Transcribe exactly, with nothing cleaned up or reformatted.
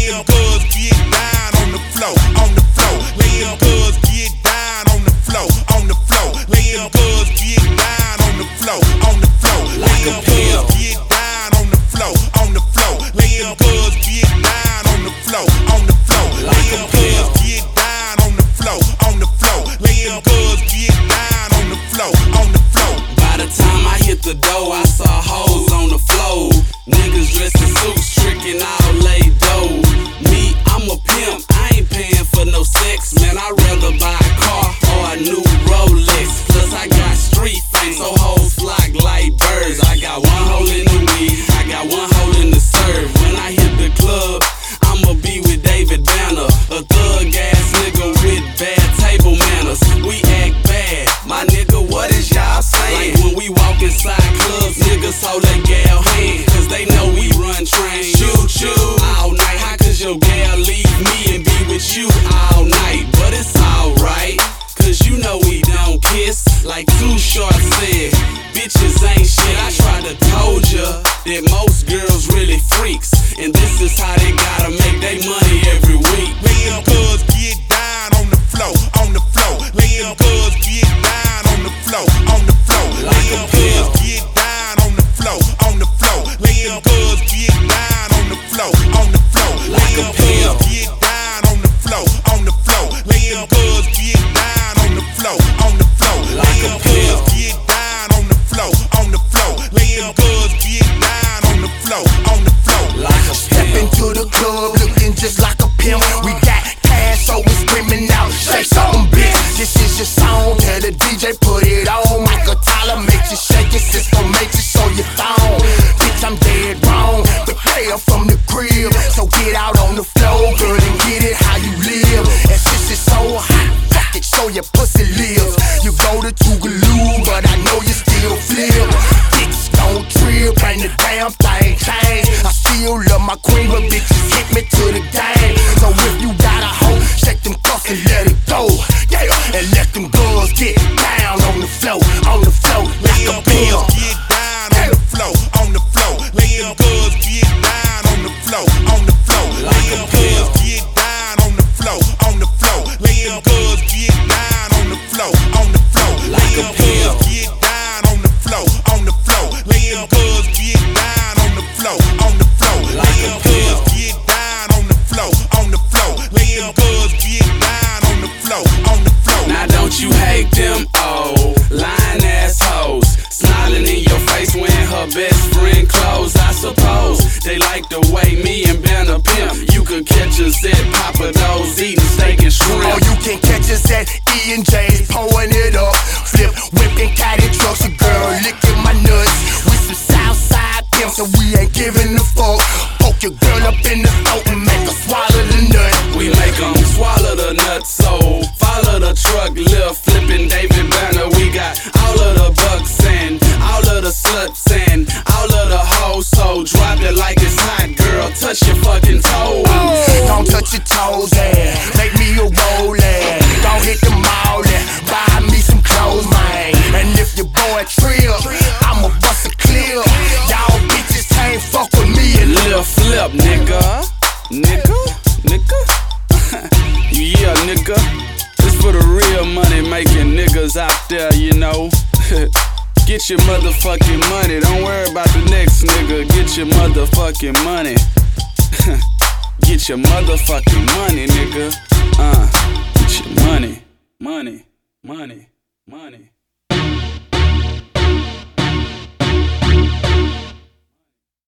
them girls get down on the floor, on the floor. Let them girls get down on the floor, on the floor. Let them girls get down on the floor, on the floor. Let them girls get down on the floor, on the floor. Let them girls get down on the floor, on the floor. Let them girls get down on the floor, on the floor. Let them girls get down on the floor, on the floor. By the time I hit the door, I saw hoes on the floor. Niggas dressed in suits, tricking all laid dough. Me, I'm a pimp, I ain't paying for no sex. Man, I'd rather buy a car or a new Rolex. Plus I got street fame, so hoes flock like birds. I got one hole in the weed, I got one hole in the serve. When I hit the club, I'ma be with David Banner, a thug ass nigga with bad table manners. We act bad, my nigga, what is y'all saying? Like when we walk inside clubs, niggas hold their gal hand, cause they know we run trains. Choo choo all night, how could your gal leave me and be with you all night? But it's alright, cause you know we don't kiss. Like Too Short said, bitches ain't shit. I tried to told ya that most girls really freaks, and this is how they gotta make their money every week. Let them girls get down on the floor, on the floor. Let them girls get down on the floor, on the floor. Let them girls get down on the floor, on the floor. Let them girls get down on the floor, on the floor. Let them girls get down on the floor, on the floor. Let them girls get down on the floor, on the floor. Let them girls get down on the floor, on the floor. Let them girls get down on the floor, on the floor. Like a Step into the club looking just like a pimp. We got cash, so we screaming out, shake something, bitch. This is your song, tell the D J put it on. Michael Tyler makes you shake it, Cisco makes you show your thong. Bitch, I'm dead wrong, but they are from the crib. So get out on the floor, girl, and get it how you live. And since it's so hot, fuck it, show your pussy lives. You go to Tougaloo, but I know you still flip. Bitch, don't trip, ain't the damn thing change. I still love my queen, but bitches hit me to the game. So if you got a hoe, shake them cuffs and let it go. Yeah, and let them girls get down on the floor, on the floor, like a bill. Get down on the floor, on the floor. Let them girls get down on the floor, on the floor. Let them girls get down on the floor, on the floor. Let them girls get down on the floor, on the floor. Let them girls get down on the floor, on the floor. Let them girls get down on the floor, on the floor. Let them girls get down on the floor, on the floor. Let them girls get down on the floor, on the floor. Now don't you hate them old lying assholes, smiling in your face wearing her best friend clothes? I suppose they like the way me and Ben a pimp. You could catch us at Papa Do's eating steak and shrimp. Oh, you can catch us at E and J's, pouring it up. Flip, whipping caddy trucks, a girl licking my nuts. With some Southside pimps, so we ain't giving a fuck. Poke your girl up in the throat and make her swallow the nut. We make them swallow the nut, so follow the truck, lift, flipping David Banner. We got all of the bucks and all of the sluts and all of the hoes. So drop it like it's hot, girl, touch your fucking toes. Don't touch your toes, and make me a rollin'. Don't hit the mall and buy me some clothes, man. And if your boy trip, I'ma bust a clip. Y'all bitches can't fuck with me and Lil' flip, nigga, nigga, nigga. Yeah, nigga. This for the real money making niggas out there, you know. Get your motherfucking money. Don't worry about the next nigga. Get your motherfucking money. Get your motherfucking money, nigga. Uh, get your money, money, money, money.